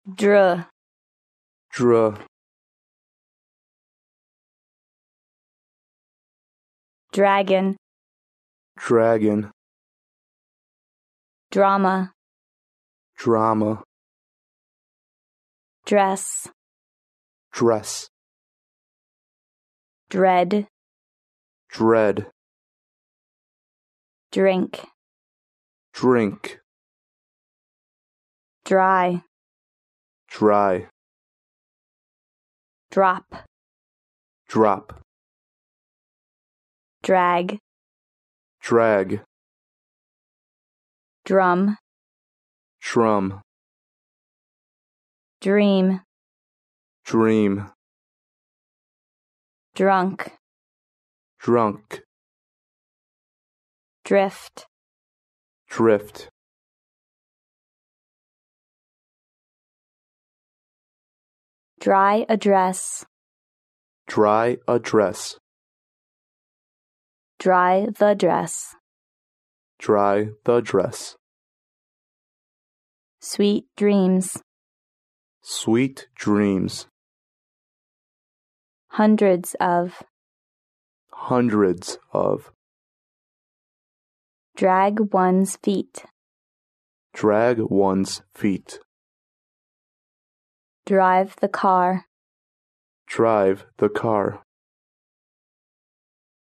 Dr. Dr. Dragon. Dragon. Drama. Drama. Dress. Dress. Dread. Dread. Drink. Drink. Dry. Dry. Drop. Drop. Drag. Drag. Drum. Drum. Dream. Dream. Drunk. Drunk. Drift. Drift. Dry address. Dry address. Dry the dress. Dry the dress. Sweet dreams. Sweet dreams. Hundreds of. Hundreds of. Drag one's feet. Drag one's feet. Drive the car. Drive the car.